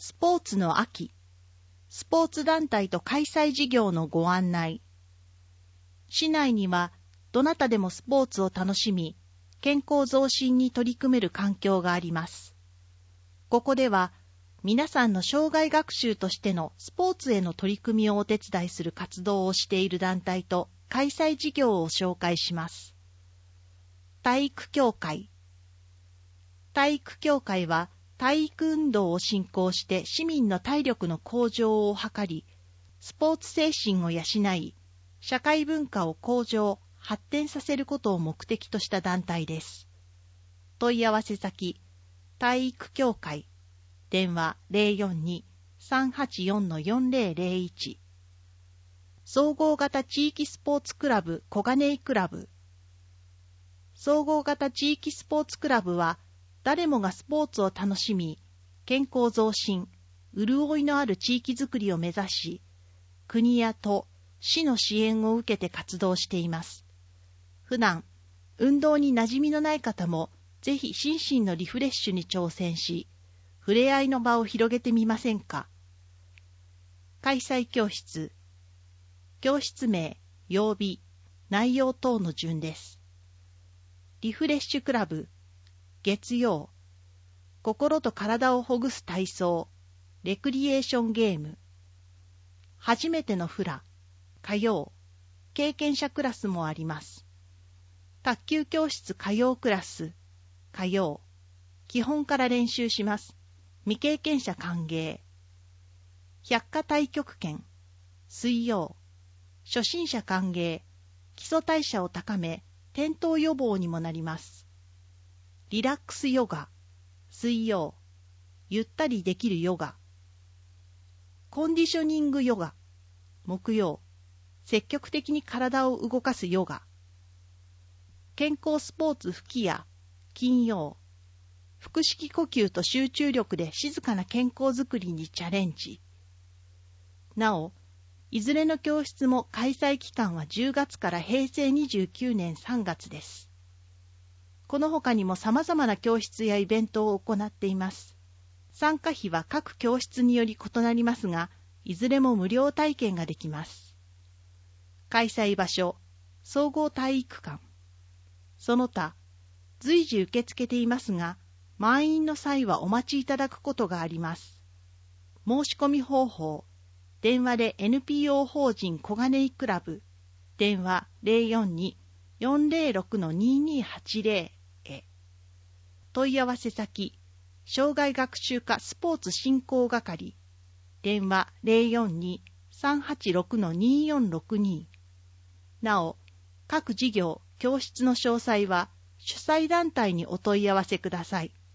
スポーツの秋、スポーツ団体と開催事業のご案内。市内にはどなたでもスポーツを楽しみ、健康増進に取り組める環境があります。ここでは皆さんの生涯学習としてのスポーツへの取り組みをお手伝いする活動をしている団体と開催事業を紹介します。体育協会。体育協会は体育運動を振興して市民の体力の向上を図り、スポーツ精神を養い、社会文化を向上、発展させることを目的とした団体です。問い合わせ先、体育協会、電話 042-384-4001。総合型地域スポーツクラブ小金井クラブ。総合型地域スポーツクラブは、誰もがスポーツを楽しみ、健康増進、潤いのある地域づくりを目指し、国や都、市の支援を受けて活動しています。普段、運動に馴染みのない方も、ぜひ心身のリフレッシュに挑戦し、触れ合いの場を広げてみませんか。開催教室。教室名、曜日、内容等の順です。リフレッシュクラブ。月曜、心と体をほぐす体操、レクリエーションゲーム。初めてのフラ、火曜、経験者クラスもあります。卓球教室火曜クラス、火曜、基本から練習します。未経験者歓迎。百科太極拳、水曜、初心者歓迎、基礎代謝を高め、転倒予防にもなります。リラックスヨガ、水曜、ゆったりできるヨガ。コンディショニングヨガ、木曜、積極的に体を動かすヨガ。健康スポーツ吹き矢、金曜、腹式呼吸と集中力で静かな健康づくりにチャレンジ。なお、いずれの教室も開催期間は10月から平成29年3月です。この他にも様々な教室やイベントを行っています。参加費は各教室により異なりますが、いずれも無料体験ができます。開催場所、総合体育館。その他、随時受け付けていますが、満員の際はお待ちいただくことがあります。申し込み方法、電話で NPO 法人小金井クラブ、電話 042-406-2280 へ。問い合わせ先、障害学習科スポーツ振興係、電話 042-386-2462。なお、各事業、教室の詳細は主催団体にお問い合わせください。